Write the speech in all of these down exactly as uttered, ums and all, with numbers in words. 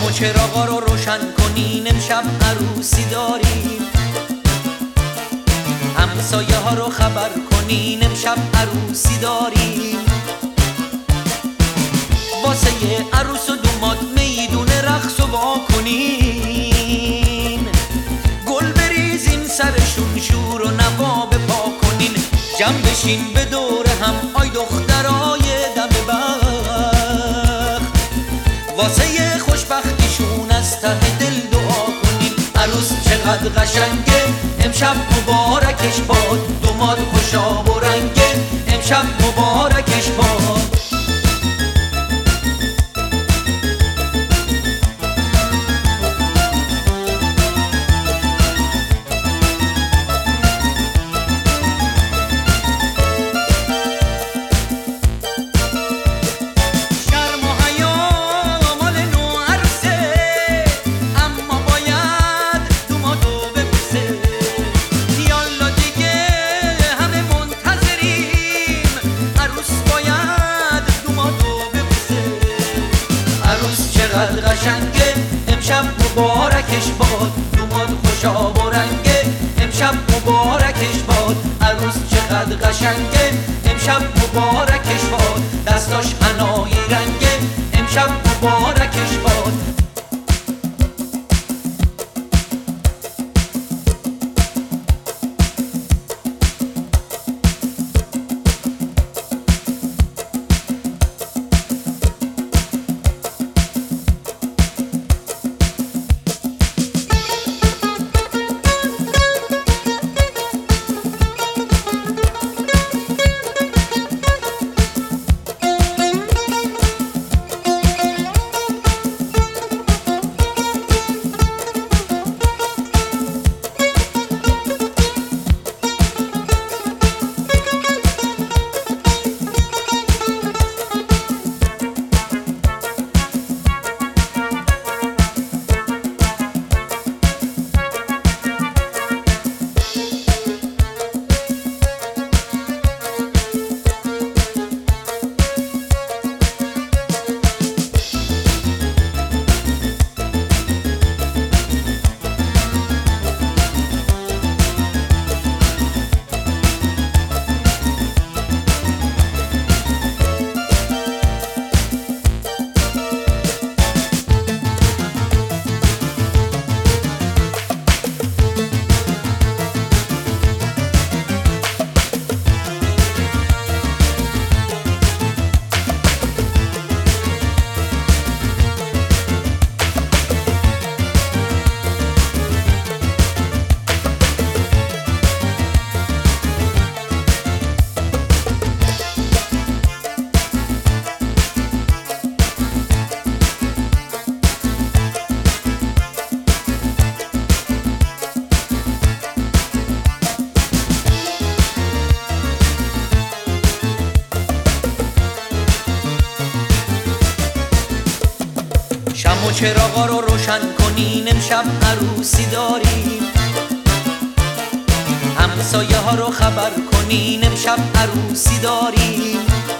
شمع و چراغا رو روشن کنین، امشب عروسی داریم. همسایه ها رو خبر کنین، امشب عروسی داریم. واسه عروس و دوماد میدون رقص و وا کنین. گل بریزین سرشون، شور و نوا بپا کنین. جمع بشین به دور هم، آی دخترای دم بخت. واسه خوشبختیشون از ته دل دعا کنین. عروس چقدر قشنگه، امشب مبارکش باد. دوماد خوشا و رنگه، امشب مبارکش باد. چقدر قشنگه، امشب مبارکش باد. دوماد خوشا و رنگه، امشب مبارکش باد. عروس چقدر قشنگه، امشب مبارکش باد. دستاش حنایی رنگه، امشب مبارکش باد. شمع و چراغا رو روشن کنین، امشب عروسی داریم. همسایه ها رو خبر کنین، امشب عروسی داریم.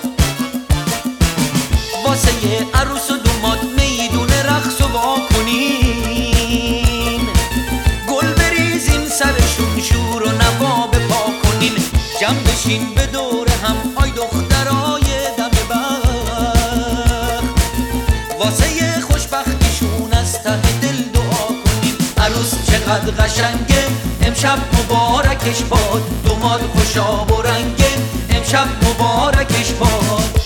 واسه عروس و دوماد میدون رقص و وا کنین. گل بریزین سرشون، شور و نوا بپا کنین. جمع بشین به دور هم، آی دخترای دم بخت. واسه خوشبختیشون از ته دل دعا کنین. عروس چقدر قشنگه، امشب مبارکش باد. دوماد خوشا و رنگه، امشب مبارکش باد.